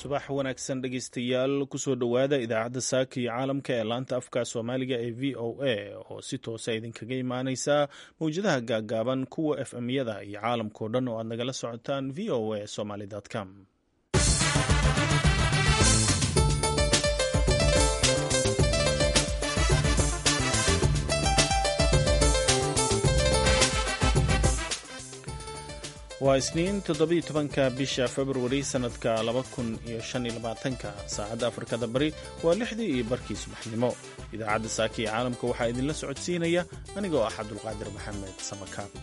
subax wanaagsan dhegeystayaal kusoo dhowaada idaacadda saaka iyo caalamka ee laanta afka soomaaliga ee v o a oo si toosa idinkaga imaaneysa mawjadaha gaaggaaban kuwa fm-yada iyo caalamkao dhan oo aad nagala socotaan v o a somaly.com. waa isniin 17 bisha februari sanadka 2025 saacadda afrikada bari waa 6 iyo barkii subaxnimo. idaacadda saaka iyo caalamka waxaa idinla socodsiinaya anigoo ah cabdulqaadir maxamed samakaab.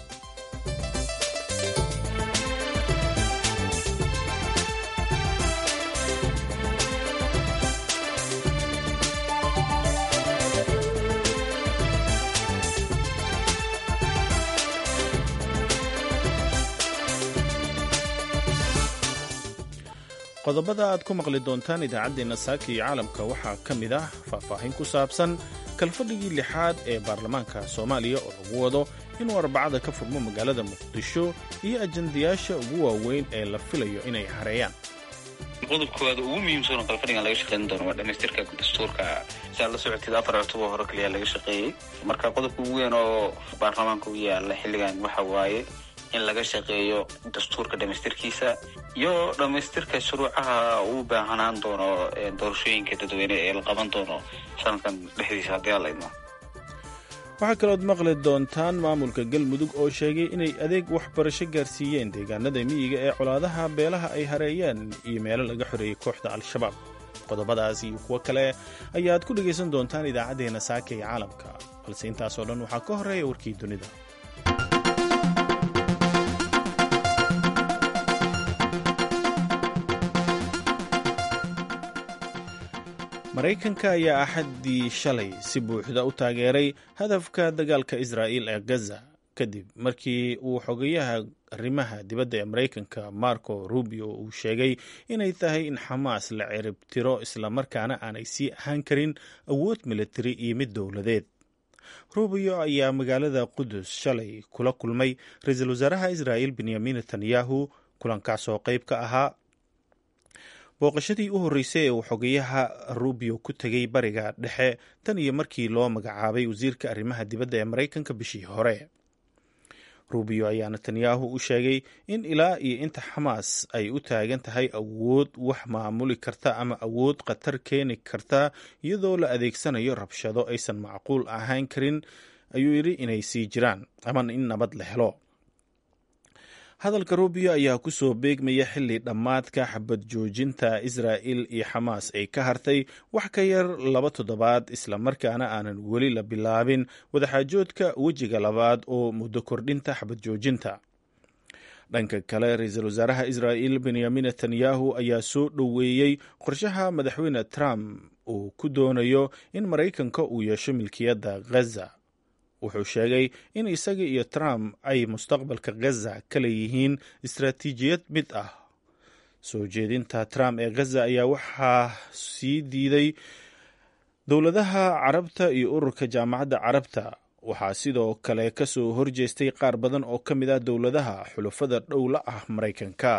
qodobada aad ku maqli doontaan idaacaddeenna saaka iyo caalamka waxaa ka mid ah faahfaahin ku saabsan kalfadhigii 6aad ee baarlamaanka soomaaliya oo lagu wado inuu arbacada ka furmo magaalada muqdisho iyo ajandayaasha ugu waaweyn ee la filayo inay hareeyaan. qodobkooda ugu muhiimsan oo kalfadhigan laga shaqeyn doono waa dhamaystirka dastuurka. saa la socotid 4 October hore kaliya laga shaqeeyey. marka qodobka ugu weyn oo baarlamaanka u yaala xilligan waxa waaye in laga shaqeeyo dastuurka dhamaystirkiisa iyo dhamaystirka shuruucaha uu baahanaan doono doorashooyinka dadweyne ee la qaban doono sanadkan dhexdiisa haddii alla idmo. waxaa kalood maqli doontaan maamulka galmudug oo sheegay inay adeeg waxbarasho gaarsiiyeen deegaanada miyiga ee colaadaha beelaha ay hareeyeen iyo meelo laga xoreeyey kooxda al-shabaab. qodobadaas iyo kuwo kale ayaad ku dhegaysan doontaan idaacaddeenna saaka iyo caalamka, balse intaasoo dhan waxaa ka horreeya warkii dunida. maraykanka ayaa axaddii shalay si buuxda u taageeray hadafka dagaalka israa'iil ee gaza kadib markii uu xogayaha arrimaha dibadda ee maraykanka marco rubio uu sheegay inay tahay in xamaas la ciribtiro islamarkaana aanay sii ahaan karin awood militari iyo mid dowladeed. rubio ayaa magaalada qudus shalay kula kulmay ra-iisul wasaaraha israa'iil benyamin netanyahu, kulankaasoo qayb ka ahaa booqashadii u horreysay ee uu xogayaha rubio ku tegay bariga dhexe tan iyo markii loo magacaabay wasiirka arrimaha dibadda ee maraykanka bishii hore. rubio ayaa netanyahu u sheegay in ilaa iyo inta xamaas ay u taagan tahay awood wax maamuli karta ama awood khatar keeni karta iyadoo la adeegsanayo rabshado aysan macquul ahaan karin, ayuu yidhi inay sii jiraan ama in nabad la helo. hadalka rubio ayaa ku soo beegmaya xilli dhammaadka xabad joojinta israa'il iyo xamaas ay ka hartay wax ka yar 2 toddobaad islamarkaana aanan weli la bilaabin wadaxaajoodka wejiga labaad oo muddo kordhinta xabad joojinta. dhanka kale ra-iisul wasaaraha israa'iil benyamin netanyahu ayaa soo dhoweeyey qorshaha madaxweyne trump uu ku doonayo in maraykanka uu yeesho milkiyadda gaza. wuxuu sheegay in isaga iyo trump ay mustaqbalka gaza ka leeyihiin istaraatiijiyad mid ah. soo jeedinta trump ee gaza ayaa waxaa sii diiday dowladaha carabta iyo ururka jaamacadda carabta. waxaa sidoo kale ka soo horjeestay qaar badan oo ka mid ah dowladaha xulafada dhow la ah maraykanka.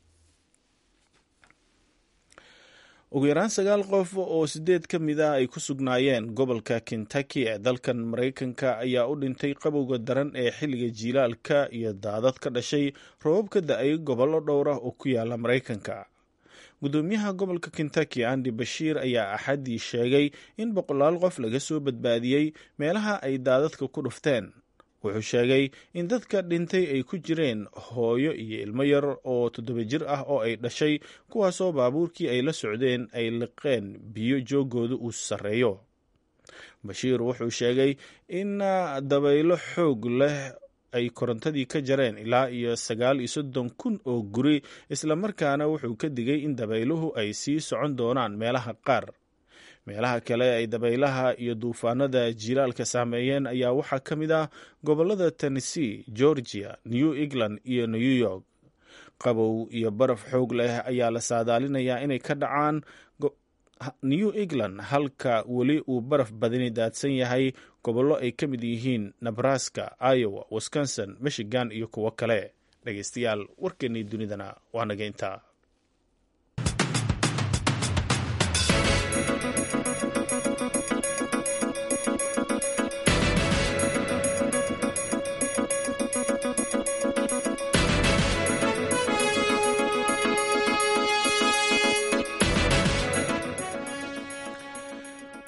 ugu yaraan 9 qof oo 8 ka mid ah ay ku sugnaayeen gobolka Kentucky ee dalkan maraykanka ayaa u dhintay qabowga daran ee xilliga jiilaalka iyo daadad ka dhashay roobab ka da-ay gobollo dhowr ah oo ku yaala maraykanka. gudoomiyaha gobolka Kentucky Andy Beshear ayaa axaddii sheegay in 100 qof laga soo badbaadiyey meelaha ay daadadka ku dhufteen. wuxuu sheegay in dadka dhintay ay ku jireen hooyo iyo ilmo yar oo 7 jir ah oo ay dhashay, kuwaasoo baabuurkii ay la socdeen ay liqeen biyo joogooda uu sarreeyo. Bashiir wuxuu sheegay in dabaylo xoog leh ay korontadii ka jareen ilaa iyo 39,000 oo guri, islamarkaana wuxuu ka digay in dabayluhu ay sii socon doonaan meelaha qaar. meelaha kale ay dabaylaha iyo duufaanada jiilaalka saameeyeen ayaa waxaa ka mid ah gobollada Tennessee, Georgia, New England iyo New York. qabow iyo baraf xoog leh ayaa la saadaalinayaa inay ka dhacaan New England, halka weli uu baraf badani daadsan yahay gobollo ay ka mid yihiin Nebraska, Iowa, Wisconsin, Michigan iyo kuwo kale. dhegeystayaal, warkeennii dunidana waa naga intaa.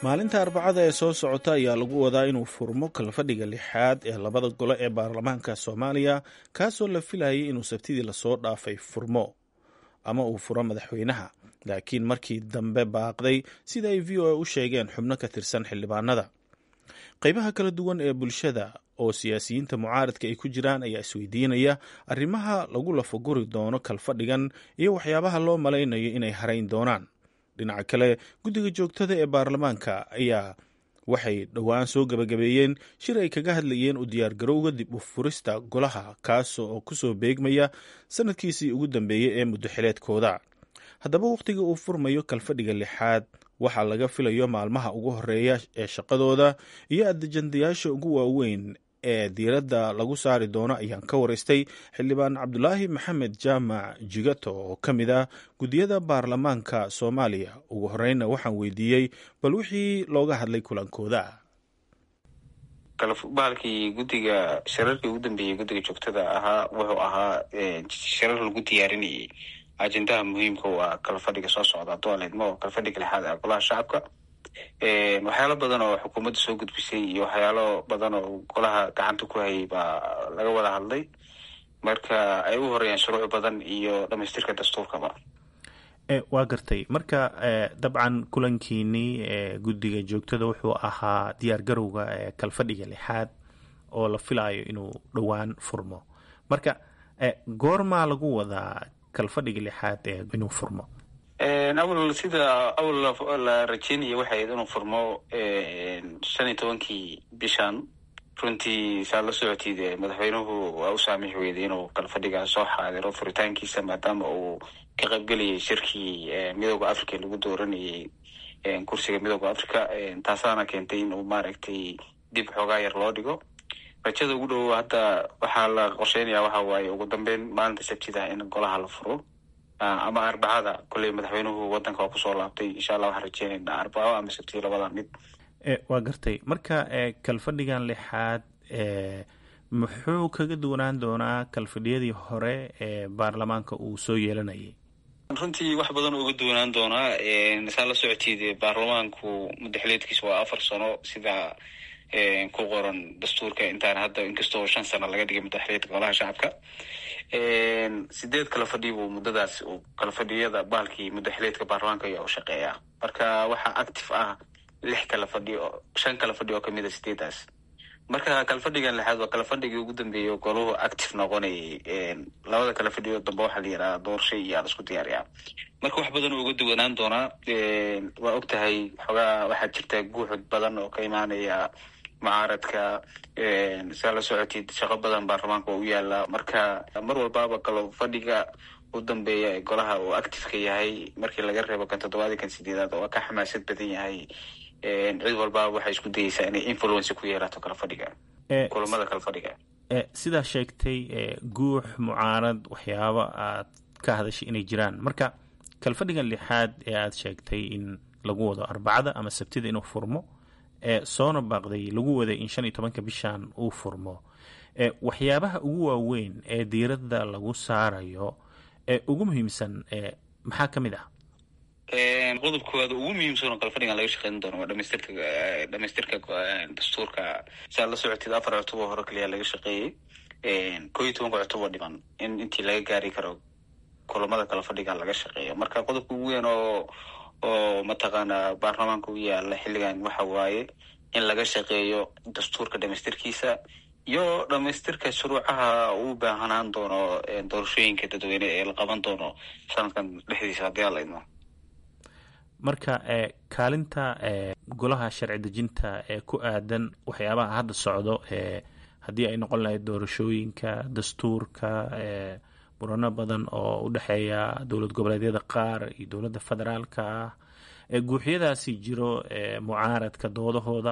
maalinta arbacada ee soo socota ayaa lagu wadaa inuu furmo kalfadhiga lixaad ee labada gole ee baarlamaanka soomaaliya, kaasoo la filayay inuu sabtidii lasoo dhaafay furmo ama uu furo madaxweynaha, laakiin markii dambe baaqday sida ay v o a u sheegeen xubno ka tirsan xildhibaanada. qaybaha kala duwan ee bulshada oo siyaasiyiinta mucaaradka ay ku jiraan ayaa isweydiinaya arrimaha lagu lafaguri doono kalfadhigan iyo waxyaabaha loo malaynayo inay harayn doonaan. dhinaca kale, guddiga joogtada ee baarlamaanka ayaa waxay dhowaan soo gabagabeeyeen shir ay kaga hadlayeen u diyaargarowga dib u furista golaha, kaas oo kusoo beegmaya sanadkiisii ugu dambeeyey ee muddo xileedkooda. haddaba wakhtiga uu furmayo kalfadhiga lixaad, waxaa laga filayo maalmaha ugu horeeya ee shaqadooda iyo adejandayaasha ugu waaweyn ee diiradda lagu saari doono ayaan ka waraystay xildhibaan cabdulaahi maxamed jaamac jigato oo ka mid ah guddiyada baarlamaanka soomaaliya. ugu horreynna waxaan weydiiyey bal wixii looga hadlay kulankooda. bahalkii guddiga shirarkii ugu dambeeyey guddiga joogtada ahaa wuxuu ahaa shirar lagu diyaarinayay ajendaha muhiimka u ah kalfadhiga soo socda doaleedmo oo kalfadhiga lixaad ee golaha shacabka. waxyaalo badan oo xukuumadda soo gudbisay iyo waxyaalo badan oo golaha gacanta ku hayay baa laga wada hadlay, marka ay u horeeyaan shuruuc badan iyo dhamaystirka dastuurkaba. waa gartay. marka dabcan kulankiinii guddiga joogtada wuxuu ahaa diyaargarowga kalfadhiga lixaad oo la filayo inuu dhowaan furmo. marka goormaa lagu wadaa kalfadhiga lixaad inuu furmo? sida awal la rajeynaya waxay ahayd inuu furmo 15 bishan. runtii saa la socotid madaxweynuhu waa u saamix weyday inuu kalfadhigaa soo xaadiro furitaankiisa, maadaama uu ka qaybgelayay shirkii midooda africa lagu dooranayay kursiga midooda africa. taasaana keentay inuu maaragtay dib xoogaa yar loo dhigo. rajada ugu dhow hadda waxaa la qorsheynaya waxa waaye ugu dambeyn maalinta sabtida in golaha la furo ama arbacada. kolley madaxweynuhu wadanka waa kusoo laabtay, insha allah waxaan rajeynaynaa arbaco ama sabti labada mid. waa gartay. marka kalfadhigan lixaad muxuu kaga duwanaan doonaa kalfadhiyadii hore ee baarlamaanka uu soo yeelanayay? runtii wax badan uga duwanaan doonaa. saa la socotid baarlamaanku muddaxileedkiisa waa 4 sano sida ku qoran dastuurka. intaan hadda inkastoo 5 sano laga dhigay muddaxileedka golaha shacabka, 8 kala fadhi buu muddadaas kala fadhiyada bahalkii muddaxileedka baarlamaanka ayaa u shaqeeyaa. marka waxaa active ah 5 kala fadhi oo 5 kala fadhi oo kamid a 8daas. marka kalfadhigan lixaad waa kala fadhigii ugu dambeeyay goluhu active noqonayay. labada kala fadhiyo dambe waxaa la yidhaha doorshay iyo la isku diyaariyaa. marka wax badan oo uga duwanaan doonaa. waa ogtahay xogaa waxaa jirta guuxud badan oo ka imaanaya mucaaradka. saa la socotid shaqo badan baarlamaanka oo u yaala. marka mar walbaaba kala fadhiga u dambeeya ee golaha uu activeka yahay, markii laga reebo kan 7 kan 8aad oo ka xamaasad badan yahay. cid walbaa waxay isku dayeysaa inay influence ku yeerato kala fadhiga kulamada kala fadhiga. sidaa sheegtay guux mucaarad waxyaabo aad ka hadashay inay jiraan. marka kalfadhigan lixaad ee aad sheegtay in lagu wado arbacada ama sabtida inuu furmo, soona baaqday lagu waday in 15 bishan uu furmo, waxyaabaha ugu waaweyn ee diiradda lagu saarayo ee ugu muhiimsan maxaa ka mid ah? qodobkooda ugu muhiimsan oo kalfadhigan laga shaqeyn doono waa dhamaystirka dastuurka. saa la socotid 4 October hore kaliya laga shaqeeyey. 11 October dhiman in intii laga gaari karo kulamada kala fadhiga laga shaqeeyo. marka qodobka ugu weyn oo mataqaana baarlamaanka u yaala xilligan waxa waaye in laga shaqeeyo dastuurka dhamaystirkiisa iyo dhamaystirka shuruucaha uu baahanaan doono doorashooyinka dadweyne ee la qaban doono sanadkan dhexdiisa haddii alla idmo. marka kaalinta golaha sharci dejinta ee ku aadan waxyaabaha hadda socdo, haddii ay noqon lahayd doorashooyinka, dastuurka, murano badan oo u dhexeeya dowlad goboleedyada qaar iyo dowladda federaalka ah, guuxyadaasi jiro mucaaradka doodahooda,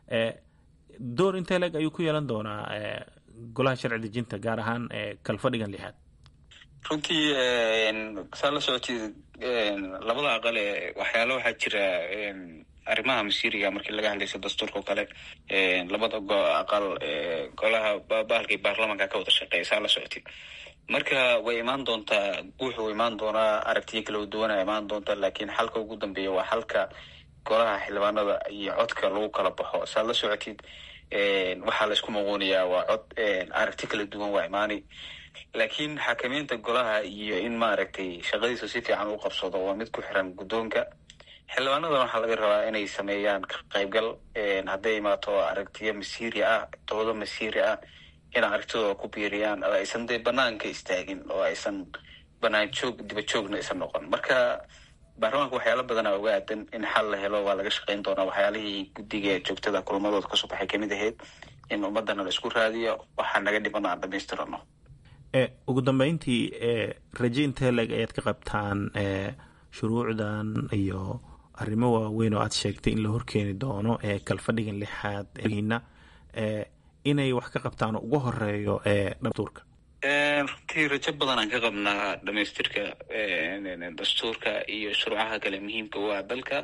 door intee leeg ayuu ku yeelan doonaa golaha sharci dejinta gaar ahaan kalfadhigan lixaad? runtii saa la socotid labada aqal waxyaalo waxaa jira arrimaha masiiriga markii laga hadlaysa dastuurka oo kale. labada aqal golaha bahalkii baarlamaanka ka wada shaqeeya saa la socotid. marka way imaan doontaa guuxu imaan doonaa, aragtiyo kala duwana imaan doonta, laakiin xalka ugu dambeeya waa xalka golaha xildhibaanada iyo codka lagu kala baxo saad la socotid waxaa la isku muquunayaa waa cod aragti kala duwan waa imaani laakiin xakameynta golaha iyo in maaragtay shaqadiisa si fiican u qabsado waa mid ku xiran guddoonka xildhibaanadan waxaa laga rabaa inay sameeyaan ka qaybgal hadday imaato aragtiyo masiiri ah doodo masiiri ah in aragtidooda ku biiriyaan oo aysan dee banaanka istaagin oo aysan banaan joog diba joogna aysan noqon marka baarlamaanka waxyaala badana uga aadan in xal la helo waa laga shaqayn doonaa waxyaalihii guddiga joogtada kulamadooda kasoo baxay kamid ahayd in ummadana la isku raadiyo waxaa naga dhiman aan dhamaystirano ugu dambeyntii raje intee leg ayaad ka qabtaan shuruucdan iyo arrimo waaweyn oo aad sheegtay in la horkeeni doono kalfadhigan 6aad inay wax ka qabtaan ugu horeeyo dastuurka runtii rajo badan aan ka qabnaa dhamaystirka dastuurka iyo shuruucaha kale muhiimka u ah dalka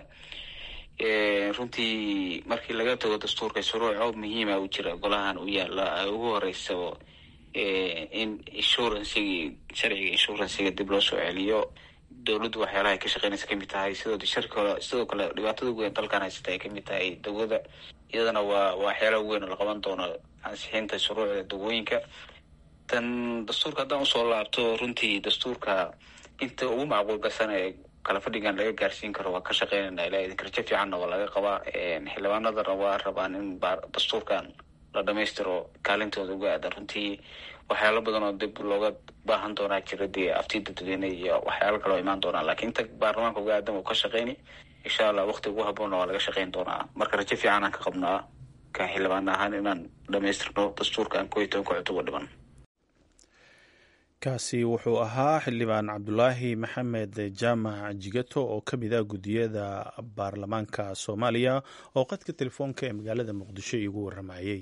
runtii markii laga tago dastuurka shuruuco muhiima u jira golahan u yaala ugu horeysabo in insurancegii sharciga insurancega dib loo soo celiyo dowladdu waxyaalaha ay ka shaqeynaysa kamid tahay sidoo kale dhibaatada ugu weyn dalkan haysata ay kamid tahay dawada iyadana waa waxyaalaha ugu weyn oo la qaban doono ansixinta shuruucda dawooyinka tan dastuurka haddaan usoo laabto runtii dastuurka inta ugu macquulgasan ee kala fadhigan laga gaarsiin karo waa ka shaqeynayna ilaa idinka rajo fiicanna waa laga qabaa xildhibaanadana waa rabaan in dastuurkan la dhamaystiro kaalintooda uga aadan runtii waxyaalo badan oo dib looga baahan doonaa jira dee aftii dadweyne iyo waxyaalo kale oo imaan doonaa laakiin inta baarlamaanka uga aadan uu ka shaqeyni insha allah waqti ugu haboonna waa laga shaqeyn doonaa marka rajo fiican aan ka qabnaa ka xildhibaan ahaan inaan dhamaystirno dastuurkan 11 cutub dhiban kaasi wuxuu ahaa xildhibaan cabdulaahi maxamed jaamac jigato oo ka mid ah guddiyada baarlamaanka soomaaliya oo qadka telefoonka ee magaalada muqdisho iigu waramayey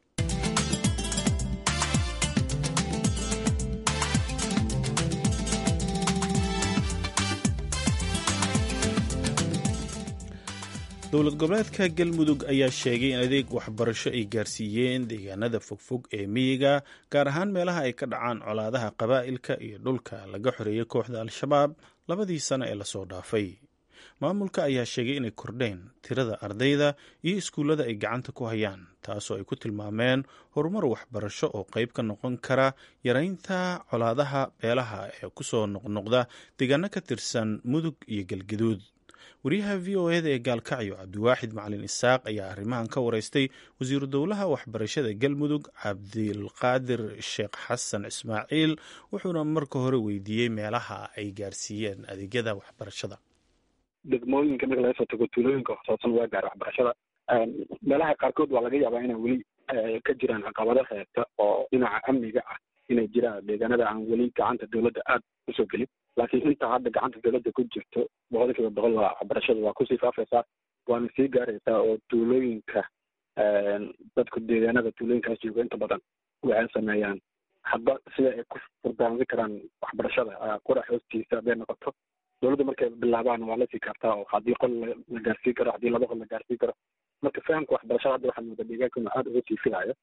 dowlad goboleedka galmudug ayaa sheegay in adeeg waxbarasho ay gaarsiiyeen deegaanada fogfog ee miyiga gaar ahaan meelaha ay ka dhacaan colaadaha qabaa'ilka iyo dhulka laga xoreeyay kooxda al-shabaab 2 sano ee lasoo dhaafay maamulka ayaa sheegay inay kordheen tirada ardayda iyo iskuullada ay gacanta ku hayaan taasoo ay ku tilmaameen horumar waxbarasho oo qayb ka noqon kara yaraynta colaadaha beelaha ee kusoo noqnoqda deegaano ka tirsan mudug iyo galgaduud wariyaha v o eda ee gaalkacyo cabdiwaaxid macalin isaaq ayaa arrimahan ka wareystay wasiiru dowlaha waxbarashada galmudug cabdilqaadir sheekh xasan ismaaciil wuxuuna marka hore weydiiyey meelaha ay gaarsiiyeen adeegyada waxbarashada degmooyinka marka laga soo tago tuulooyinka hoosoosan waa gaar waxbarashada meelaha qaarkood waa laga yaabaa inay weli ka jiraan caqabado heesta oo dhinaca amniga ah inay jiraan deegaanada aan weli gacanta dowladda aada usoo gelin laakiin inta hadda gacanta dowladda ku jirto 100% waa waxbarashada waa kusii faafaysaa waana sii gaaraysaa oo tuulooyinka dadku deegaanada tuulooyinkaas jooga inta badan waxay sameeyaan hadba sida ay ku furdaansi karaan waxbarashada qurax hoostiisa hadday noqoto dowladda markay bilaabaan waa lasii kartaa oo haddii qol la gaarsiin karo haddii 2 qol la gaarsiin karo marka fahamka waxbarashada hadda waxaa moodaa deegaanka inuu aada uga sii filayo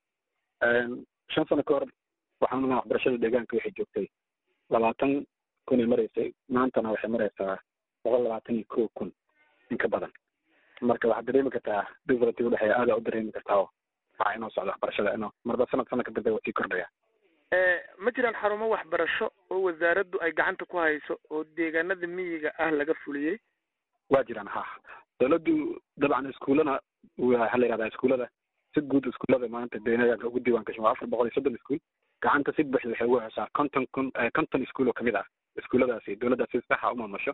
5 sano ka hor waxaan unaa waxbarashada deegaanka waxay joogtay 20 kun ay maraysay maantana waxay maraysaa 121 kun in ka badan marka waxaad dareemi kartaa difference udhexeeya aada u dareemi kartaa oo waxaa inoo socda waxbarashada inoo marba sanad ka dambe waa sii kordhaya ma jiraan xarumo waxbarasho oo wasaaraddu ay gacanta ku hayso oo deegaanada miyiga ah laga fuliyey waa jiraan ha dowladdu dabcan iskuullana waxaa la yidhahdaa iskuullada si guud iskuullada maanta deegaanka ugu diiwaan gashan waa 430 iskuul gacanta si buuxda waxay ugu heshaa 50 iskuul oo kamid ah iskuulladaasi dowladda si saxa u maamusho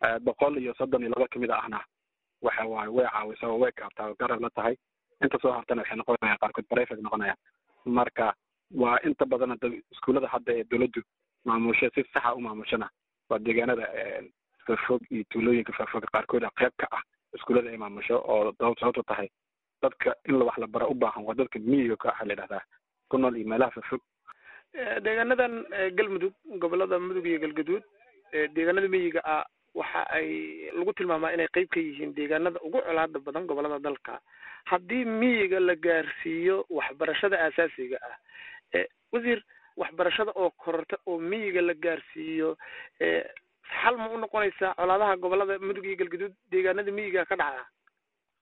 132 kamid ahna waxa waaye way caawisaa oo way kaabtaa garab la tahay inta soo hartana waxay noqonayaan qaarkood private noqonayaan marka waa inta badan iskuullada hadda ee dowladdu maamusho si saxa u maamushana waa deegaanada fog iyo tuulooyinka fog qaarkood qayb ka ah iskuullada ay maamusho oo sababto tahay dadka in wax la baro u baahan waa dadka miyiga ka ah la yidhahdaa ku nool iyo meelaha fog deegaanadan galmudug gobolada mudug iyo galgaduud deegaanada miyiga ah waxa ay lagu tilmaamaa inay qayb ka yihiin deegaanada ugu colaada badan gobolada dalka haddii miyiga la gaarsiiyo waxbarashada aasaasiga ah wasiir waxbarashada oo kororta oo miyiga la gaarsiiyo xal ma u noqonaysaa colaadaha gobolada mudug iyo galgaduud deegaanada miyiga ka dhaca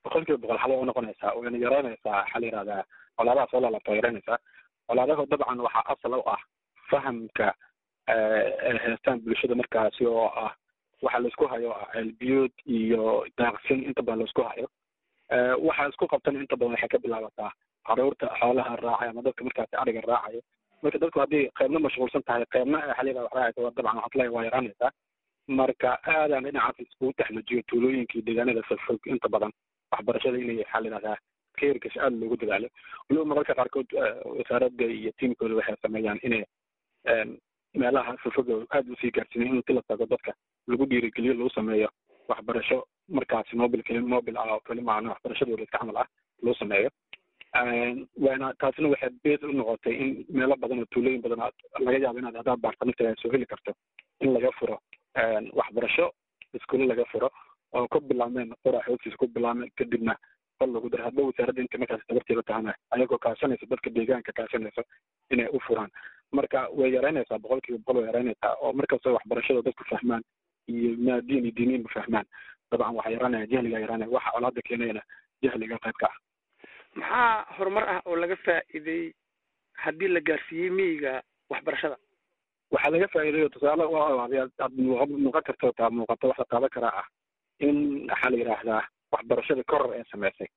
boqolkiiba boqol xal u noqonaysaa wayna yaraynaysaa waxaa la yidhahdaa colaadaha soo laalabta waa yaraynaysaa. colaadaha dabcan waxaa asal u ah fahamka heestaan bulshada markaasi oo ah waxa laisku hayo ceelbiyood iyo daaqsin inta badan laisku hayo. waxa isku qabtan inta badan waxay ka bilaabataa caruurta xoolaha raacay ama dadka markaasi ariga raacayo. marka dadku haddii qaybna mashquulsan tahay qaybna waxaa la yidhahda wax raacaysa waa dabcan waxaad leeyahay waa yaraanaysaa. marka aadaan dhinacaas iskugu taxlujiyo tuulooyinkii deegaanada fogfog inta badan waxbarashada inay waxaa la yidhahdaa keerkas aada loogu dadaalo. waliba mararka qaarkood wasaaradda iyo tiimkooda waxay sameeyaan inay meelaha fogfog aada usii gaarsiinayo in inti la tago dadka lagu dhiirigeliyo lagu sameeyo waxbarasho markaasi mobil ah oo keli maana waxbarashadooda iska camal ah loo sameeyo. waana taasina waxay bees u noqotay in meelo badan oo tuulooyin badan laga yaabo inaad haddaad baarta nafteeda soo heli karto in laga furo waxbarasho iskuulo laga furo oo ku bilaabmeen qura xoogtiisa ku bilaabmeen kadibna qol lagu daro hadba wasaaradda inta markaas tabarteeda tahana ayagoo kaashanaysa dadka deegaanka kaashanaysa inay u furaan. marka way yaraynaysaa boqolkiiba boqol way yaraynaysaa oo markastoo waxbarashada dadku fahmaan iyo maadiin iyo diiniinba fahmaan dabcan waxaa yaraanaya jahliga yaraanaya waxa colaada keenayana jahliga qayb ka ah. maxaa horumar ah oo laga faa'iiday haddii la gaarsiiyey miyiga waxbarashada? waxaa laga faa'iidayo tusaale aad muuqan karto taa muuqato waxa taaban karaa ah in waxaa la yidhaahdaa waxbarashada koror ee samaysay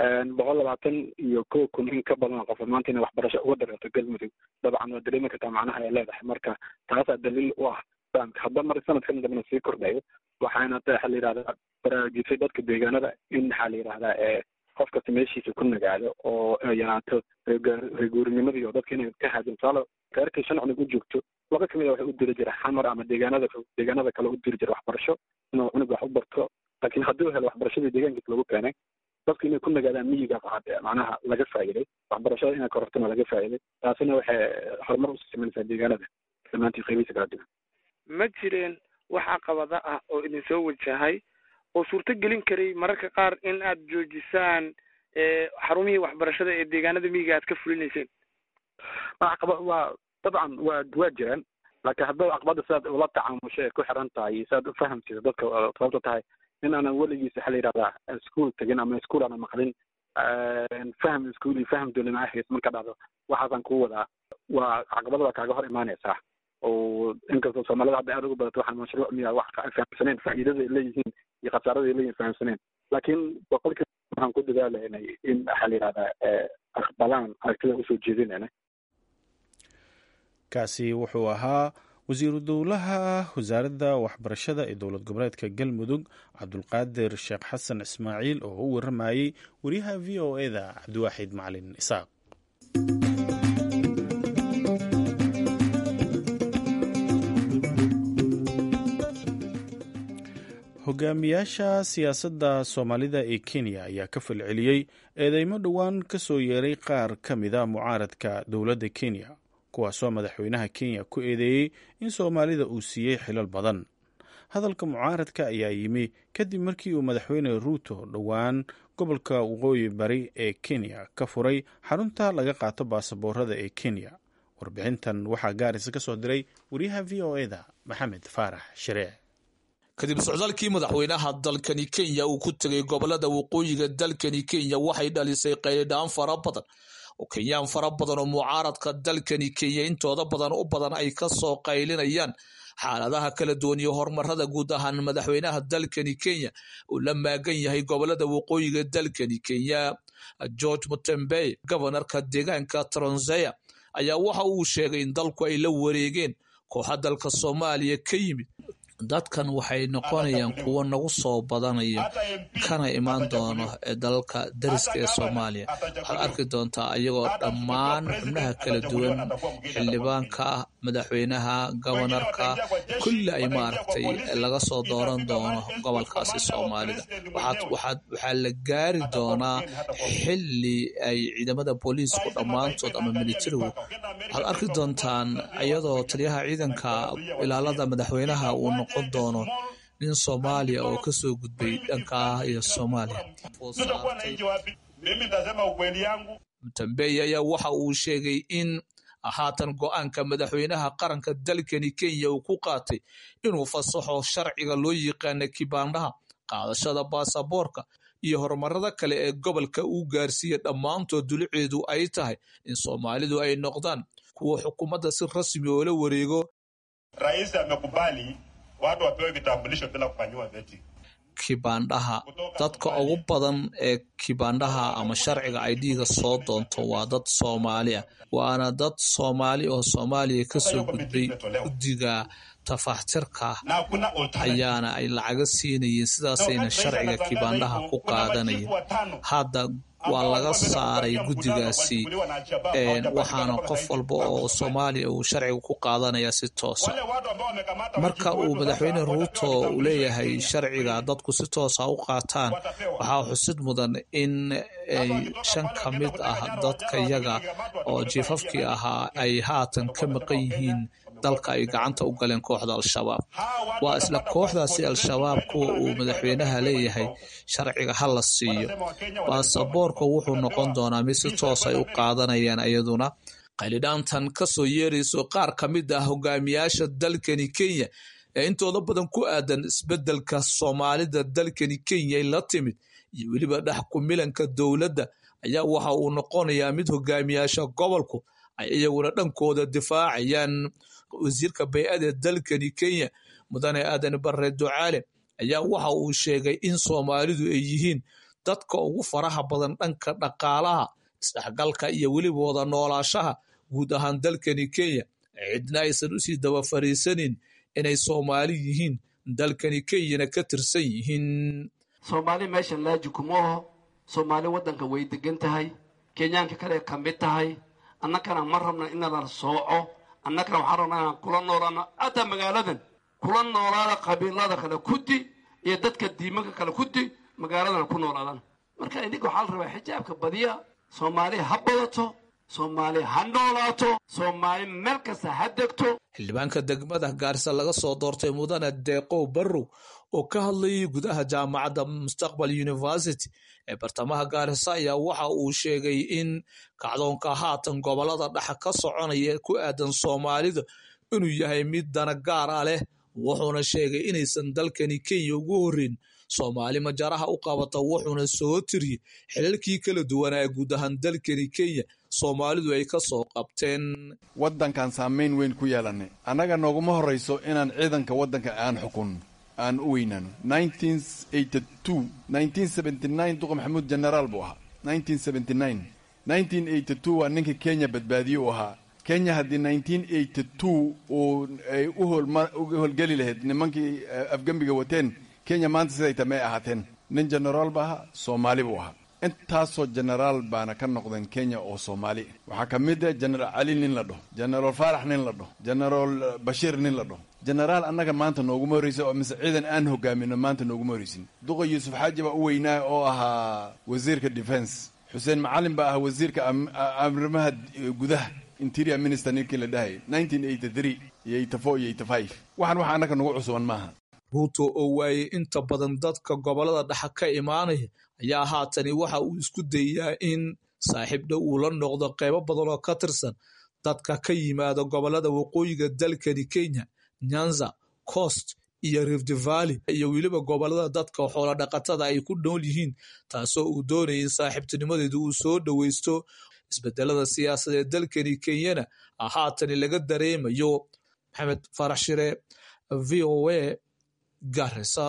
121 kun in ka badan qof maanta inay waxbarasho uga dareerto galmudug dabcan waa dareemi kartaa macnaha ay leedahay. marka taasaa daliil u ah fahamka hadba mar sanadkan dambena sii kordhayo waxaana waxaa la yidhahdaa baraarujisay dadka deegaanada in waxaa la yidhahdaa qof kasta meeshiisa ku nagaado oo yaraato reeguurinimadii oo dadka inay ka haadin tusaale reerkii 5 cunug u joogto 2 kamid a waxay u diri jira xamar ama deegaanada kale u diri jira waxbarasho inuu cunug wax u barto. laakiin hadduu helo waxbarashadii deegaankiisa lagu keenay dadku inay ku nagaadaan miyiga macnaha laga faa'iiday waxbarashada inay korortana laga faa'iiday. taasina waxay horumar usii samaynaysaa deegaanada dhammaantii qaybihiisa kala duwan. ma jireen wax caqabada ah oo idin soo wajahay oo suurto gelin karay mararka qaar in aad joojisaan xarumihii waxbarashada ee deegaanada miyiga aad ka fulinayseen? waa dabcan waa jiraan laakiin haddaba caqabada sidaad ula tacaamusho ee ku xiran tahay sidaad u fahamsiisa dadka sababta tahay in aanan weligiisa waxaa la yidhahdaa iskuol tegin ama iskuol aanan maqlin faham iskuol iyo faham dowlama ahays marka dhacdo waxaasaan kuu wadaa waa caqabada waa kaaga hor imaanaysaa. oo inkastoo soomaalida hadda aada ugu badato waxaan mashruuc miya wax fahamsaneen faa'iidada ay leeyihiin iyo khasaarada ay leeyihin fahamsaneen laakiin boqolkiiba waxaan ku dadaalaynay in waxaa la yidhahdaa aqbalaan aragtida usoo jeedinayna. kaasi wuxuu ahaa wasiiru dowlaha wasaaradda waxbarashada ee dowlad goboleedka galmudug cabdulqaadir sheekh xasan ismaaciil oo u waramayey wariyaha v o eda cabdiwaaxid macalin isaaq. hogaamiyaasha siyaasadda soomaalida ee kenya ayaa ka falceliyey eedeymo dhowaan ka soo yeeray qaar ka mida mucaaradka dowladda kenya kuwaasoo madaxweynaha kenya ku eedeeyey in soomaalida uu siiyey xilal badan. hadalka mucaaradka ayaa yimi kadib markii uu madaxweyne ruuto dhowaan gobolka waqooyi bari ee kenya ka furay xarunta laga qaato baasaboorada ee kenya. warbixintan waxaa gaarisa ka soo diray wariyaha v o eda maxamed faarax sharee. kadib socdaalkii madaxweynaha dalkani kenya uu ku tegay gobolada waqooyiga dalkani kenya waxay dhalisay qayladhaan fara badan oo kenyaan fara badan oo mucaaradka dalkani kenya intooda badan u badan ay ka soo qaylinayaan xaaladaha kala duwan iyo horumarada guud ahaan madaxweynaha dalkani kenya uu la maagan yahay gobolada waqooyiga dalkani kenya. George Mutembe gobanarka deegaanka Trans Nzoia ayaa waxa uu sheegay in dalku ay la wareegeen kooxa dalka Soomaaliya ka yimid. dadkan waxay noqonayaan kuwo nagu soo badanaya kana imaan doono dalka dariska ee Soomaaliya. waxaad arki doontaa ayagoo dhammaan xubnaha kala duwan xildhibaanka madaxweynaha gobanarka kulli ay maaragtay laga soo dooran doono gobolkaasi Soomaalida. waxaa la gaari doonaa xilli ay ciidamada booliisku dhammaantood ama militarigu waxaad arki doontaan iyadoo taliyaha ciidanka ilaalada madaxweynaha uu noqon doono nin Soomaaliya oo ka soo gudbay dhanka iyo Soomaaliya. Mutembe ayaa waxa uu sheegay in haatan go'aanka madaxweynaha qaranka dalkani Kenya uu ku qaatay inuu fasaxo sharciga loo yaqaan kibaandaha qaadashada baasaboorka iyo horumarada kale ee gobolka uu gaarsiiya dhammaantood duluceedu ay tahay in Soomaalidu ay noqdaan kuwa xukuumadda si rasmi oo la wareego. Rais amekubali watu wapewe vitambulisho bila kufanyiwa vetting. Kibaandhaha dadka ugu badan ee kibaandhaha ama sharciga ID-ga soo doonto waa dad Soomaali ah, waana dad Soomaali oo Soomaaliya ka soo gudbay guddiga tafaxtirka ayaana ay lacaga siinayeen sidaasayna sharciga kibaandhaha ku qaadanayeen. Hadda waa laga saaray guddigaasi waxaana qof walba oo Soomaaliya uu sharciga ku qaadanaya si toos ah. Marka uu madaxweyne Ruto uu leeyahay sharciga dadku si toos ah u qaataan, waxaa xusid mudan in ay 5 ka mid ah dadka iyaga oo jiifafkii ahaa ay haatan ka maqan yihiin dalka ay gacanta u galeen kooxda Al-Shabaab. Waa isla kooxdaasi Al-Shabaab kuwa uu madaxweynaha leeyahay sharciga ha la siiyo. Baasaboorka wuxuu noqon doonaa mid si toos ay u qaadanayaan iyaduna. Qalidhaantan ka soo yeerayso qaar ka mid ah hogaamiyaasha dalkani Kenya ee intooda badan ku aadan isbeddelka Soomaalida dalkani Kenya ay la timid iyo weliba dhex ku milanka dowladda ayaa waxa uu noqonayaa mid hogaamiyaasha gobolku ay iyaguna dhankooda difaacayaan. Wasiirka bay'ada dalkani Kenya Mudane Aadan Barre Ducaale ayaa waxa uu sheegay in Soomaalidu ay yihiin dadka ugu faraha badan dhanka dhaqaalaha, isdhexgalka iyo weliba wada noolaashaha guud ahaan dalkani Kenya. Cidna aysan u sii daba fariisanin inay Soomaali yihiin dalkani Kenyana ka tirsan yihiin. Soomaali meeshan laaji kumaho, Soomaali wadanka way degan tahay, Kenyaanka kale ka mid tahay, annagana ma rabna inaan sooco, annagana waxaan rabnaa inaan kula noolaano hadda magaaladan kula noolaada qabiilada kale kudi iyo dadka diimanka kale kudi magaaladan ku noolaadaan. Marka idinka waxaa la rabaa xijaabka badiya, Soomaali ha badato, Soomaali ha noolaato, Soomaali meel kasta ha degto. Xildhibaanka degmada Gaarisa laga soo doortay Mudane Deeqo Barrow oo ka hadlayay gudaha jaamacadda Mustaqbal University ee bartamaha Gaarisa ayaa waxa uu sheegay in kacdoonka haatan gobolada dhexe ka soconaya ku aadan Soomaalida inuu yahay mid dana gaar ah leh. Wuxuuna sheegay inaysan dalkani Kenya ugu horeyn Soomaali majaraha u qabata, wuxuuna soo tiriyay xilalkii kala duwanaa guud ahaan dalkani Kenya Soomaalidu ay ka soo qabteen. Wadankan saameyn weyn ku yeelanay annaga nooguma horeyso inaan ciidanka wadanka aan xukun aan u weynaan. 1979 duqa Maxamuud Generaal buu ahaa. 1982 waa ninka Kenya badbaadiye u ahaa. Kenya haddii 1982 ay u howlgeli lahayd nimankii afgembiga wateen, Kenya maanta siday tamay ahaateen. Nin generaal ba ahaa, Soomaali buu ahaa. intaasoo generaal baana ka noqdeen Kenya oo Soomaali. Waxaa ka mid ah General Ali nin la dhaho, General Farax nin la dhaho, General Bashir nin la dhaho. General annaga maanta nooguma horeysa oo mise ciidan aan hogaamino maanta nooguma horeysin. Duqa Yuusuf Xaaji baa u weynaa oo ahaa wasiirka defense. Xuseen Macalin baa ahaa wasiirka arrimaha gudaha, Interior Minister ninkii la dhahay 1983 iyo 84 iyo 85. Waxaan waxa annaga nagu cusuban maaha. Ruto oo waayay inta badan dadka gobolada dhexe ka imaanaya ayaa haatani waxa uu isku dayaa in saaxiib dhow uu la noqdo qaybo badan oo ka tirsan dadka ka yimaada gobolada waqooyiga dalkani Kenya, Nyanza, Coast iyo Rift Valley iyo weliba gobolada dadka xoolo dhaqatada ay ku nool yihiin, taasoo uu doonayay in saaxiibtinimadeedu uu soo dhaweysto. Isbedelada siyaasadeed dalkani Kenyana haatani laga dareemayo. Maxamed Farax Shire, VOA, Garissa.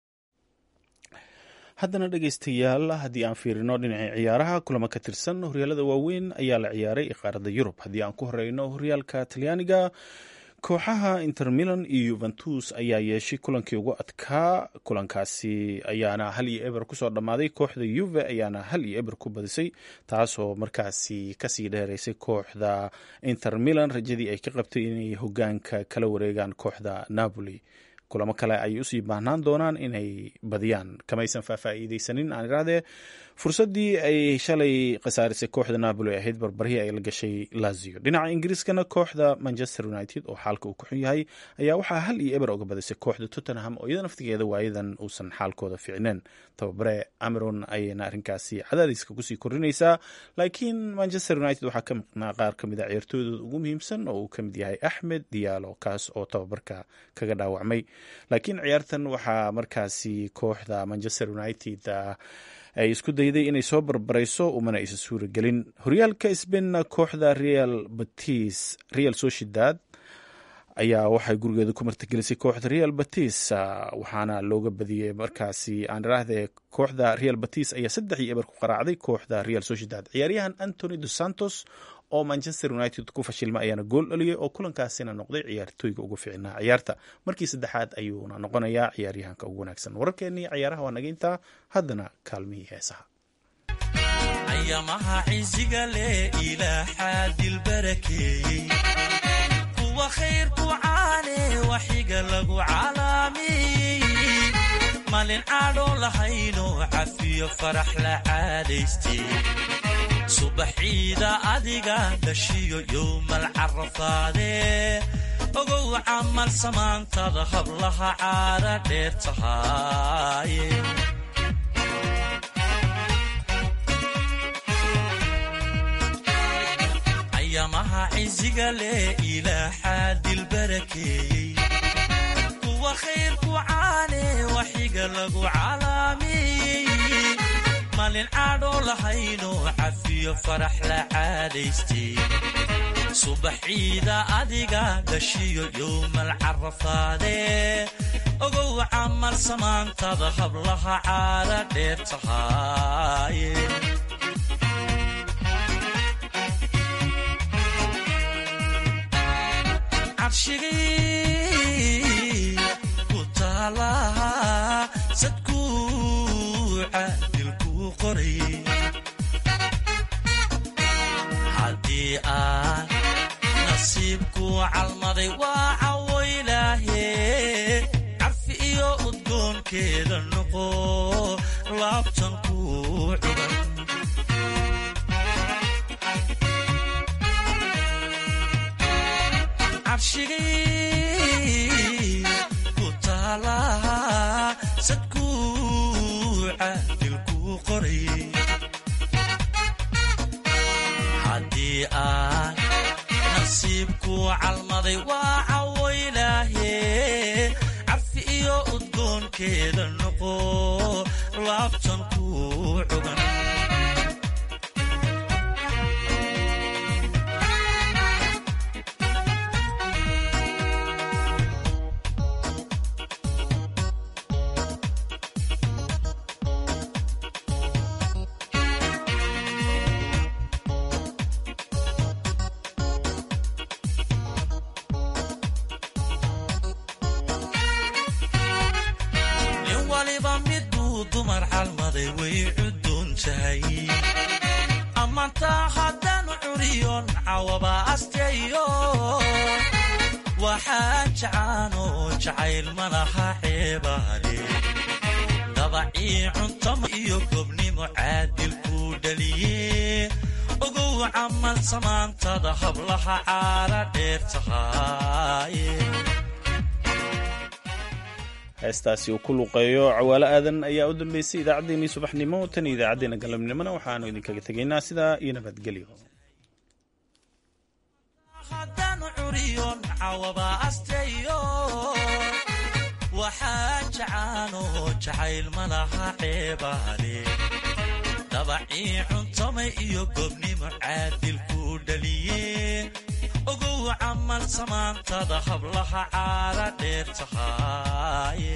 haddana dhegaystayaal haddii aan fiirino dhinaca ciyaaraha kulamo ka tirsan horyaalada waaweyn ayaa la ciyaaray qaaradda Yurub. Haddii aan ku horeyno horyaalka Talyaaniga, kooxaha Inter Milan iyo Juventus ayaa yeeshay kulankii ugu adkaa. Kulankaasi ayaana 1-0 kusoo dhammaaday. Kooxda Juve ayaana 1-0 ku badisay, taasoo markaasi kasii dheeraysay kooxda Inter Milan rajadii ay ka qabtay inay hogaanka kala wareegaan kooxda Napoli. kulamo kale ay usii baahnaan doonaan inay badiyaan kamaysan faafaa'iidaysanin aan irahdee fursaddii ay shalay khasaarisay kooxda Napoli ahayd barbarihii ay la gashay Lazio. Dhinaca Ingiriiskana kooxda Manchester United oo xaalka uu ku xun yahay ayaa waxaa 1-0 uga badisay kooxda Tottenham oo iyada naftigeeda waayadan uusan xaalkooda fiicneen. Tababare Cameron ayayna arrinkaasi cadaadiska kusii korinaysaa, laakiin Manchester United waxaa ka maqnaa qaar ka mid a ciyaartooydooda ugu muhiimsan oo uu ka mid yahay Axmed Diallo, kaas oo tababarka kaga dhaawacmay. laakiin ciyaartan waxaa markaasi kooxda Manchester United ay isku dayday inay soo barbarayso umana aysan suuragelin. horyaalka Spain kooxda Real Sociedad ayaa waxay gurigeeda ku martigelisay kooxda Real Betis waxaana looga badiyay markaasi aan raahday kooxda Real Betis ayaa 3-0 ku qaraacday kooxda Real Sociedad. ciyaaryahan Anthony Dos Santos oo Manchester United ku fashilmay ayaana gool dhaliyay oo kulankaasina noqday ciyaartooyga ugu fiicnaa ciyaarta markii saddexaad ayuuna noqonayaa ciyaaryahanka ugu wanaagsan. wararkeennii ciyaaraha waa naga intaa, haddana kaalmihii heesaha. ayamaha ciisiga leh ilaaha dilbarakeeyey kuwa khayrku caane waxiga lagu calaamiyey malin caadho lahayno cafiyo farax la caadaystay subaxiida adiga dhashiyo yowmal carafaadee ogow camal samaantada hablaha caara dheer tahaaye ayamaha ciisiga leh ilaaha dilbarakeeyey kuwa khayrku caane waxiga lagu calaamiyey malin caadho lahayno cafiyo farax la caadaystay subaxiida adiga dhashiyo yowmal carafaadee ogow camal samaantada hablaha caara dheer tahaaye cabshigii ku taalaha sadkuuca haddii aan nasiibku calmaday waa cawo ilaahe carfi iyo udgoonkeeda noqo laabtan ku cugan cabshigii ku taalaha sadkuuca haddii aan nasiibku calmaday waa cawo ilaahe carfi iyo udgoonkeeda noqo laabtan ku cugan dumar calmaday way cuduun tahay ammaantaa haddanu curiyoon cawaba asteeyo waxaa jacaano jacayl malaha ceebaale dabacii cuntamo iyo gobnimo caadil ku dhaliye ogow camal samaantada hablaha caara dheer tahaaye heestaasi uu ku luqeeyo Cawaale Aadan ayaa u dambeysay idaacaddeenii subaxnimo tan idaacaddeenna galabnimona waxaanu idinkaga tegaynaa sidaa iyo nabadgelyo. haddanu curiyoon cawaba asteeyo waxaa jacaano jacayl malaha ceebaale dabacii cuntama iyo gobnimo caadil ku dhaliye ogow camal samaantada hablaha caara dheer tahaaye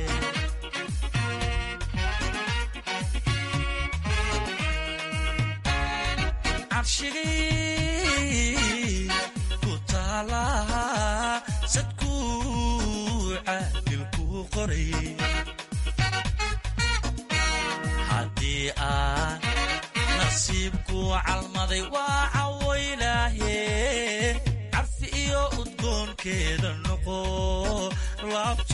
cabshigii ku taalaha sadkuuca dilku qorayey haddii aan nasiibku calmaday waa cawo ilaahe carfi iyo udgoonkeeda noqo